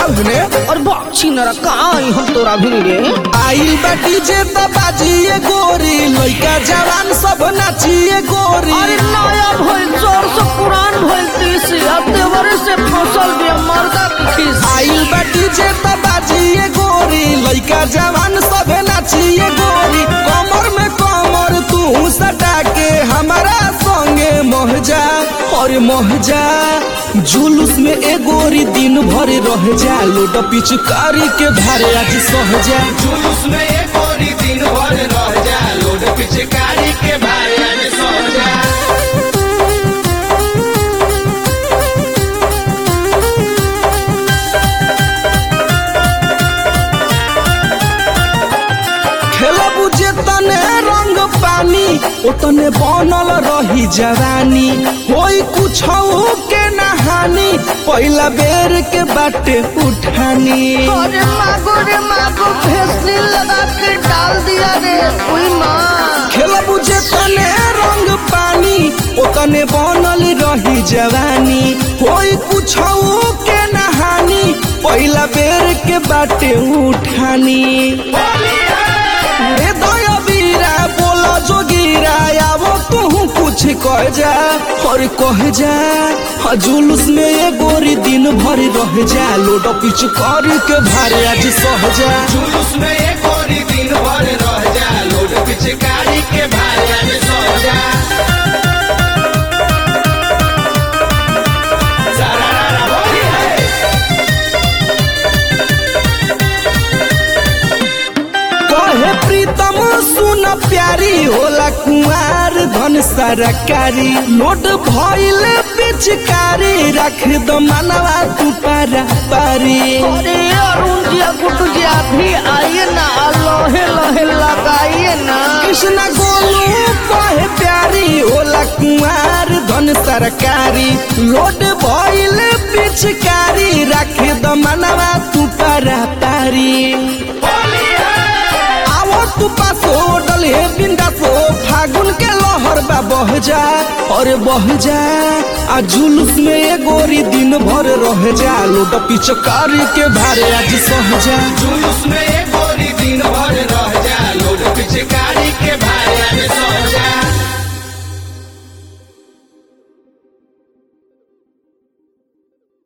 आगने और बाछी नरा कहाँ आई हम तोरा भी रे आइल बाटी जे बाजिए गोरी लइका जवान सब नाचिए गोरी। अरे नया भइल जोर से पुरान भइल तीस अब देवरे से फसल दिया मर्दा किस आइल बाटी जे बाजिए गोरी लइका जवान सब नाचिए गोरी। कमर में कमर तू सटा के हमारा संगे महजा और महजा जुलूस में ए गोरी दिन भर रह जा लोट पिचकारी के भारे आज सहजा। जुलूस में ए गोरी दिन भर रह जा लोट पिचकारी के भारे आज सहजा। खेला बुझे तने रंग पानी ओतने बनल रही जवानी कोई कुछ के नहानी पहला बेर के बाटे उठानी। अरे मागो भेसली लगा के डाल दिया रे कोई माँ खेला बुझे तने रंग पानी ओतने बनल रही जवानी कोई कुछ के नहानी पहला बेर के बाटे उठानी। रे दया बीरा बोला जोगीरा आवो तू कुछ कह जा और कह जा जुलूस में ये गोरी दिन भर रह जा लोट पिचकारी के भारे आज सहजा। जुलूस में ए गोरी दिन भर रह जा लोट पिचकारी के भारे आज सहजा। सारा होली है कहे प्रीतम सुन प्यारी होला कुंवार धन सरकारी लोट भइल पिचकारी रख दो मनवा तू पारा पारी। अरे अरुण जिया गुड्डू जिया भी आइए ना लोहे लोहे लगाइए ना कृष्णा गोलू कहे प्यारी होला कुंवार धन सरकारी लोट भइल पिचकारी रख दो मनवा तू पारा पारी। आवो तू पासो डले बिंदासो फागुन के लहर बा बह जा और बह जा आ जुलूस में ये गोरी दिन भर रह जा लोट पिचकारी के भारे आज सहजा। जुलूस में ए गोरी दिन भर